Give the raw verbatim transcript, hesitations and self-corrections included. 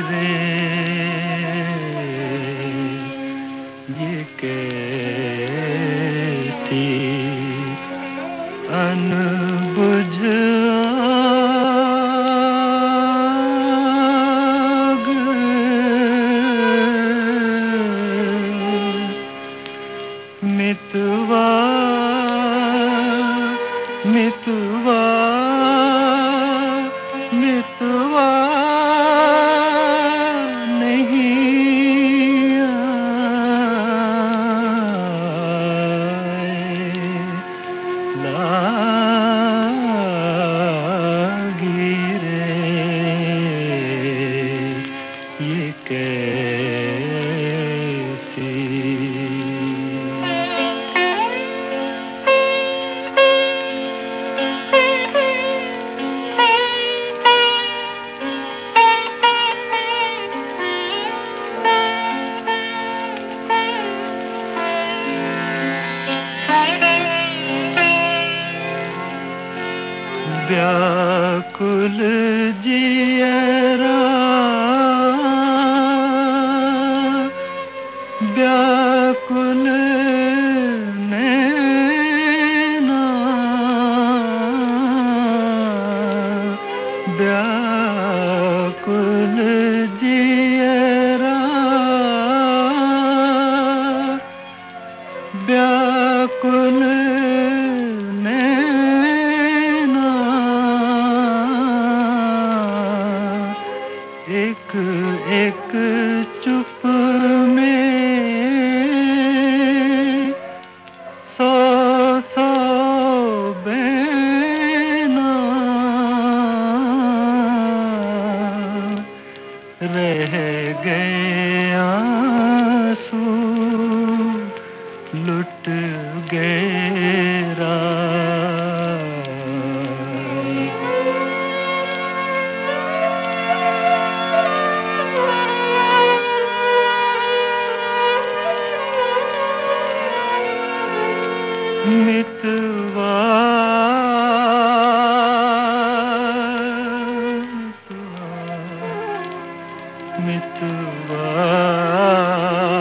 रे ये कैसी अनबुझ आग मितवा मितवा मितवा नहीं आए लागी रे ये कैसी व्याकुल जियरा व्याकुल नैना व्याकुल जियरा व्याकुल एक एक चुप में सौ सौ बैना रह गए आंसू लुट गए राह मितवा मितवा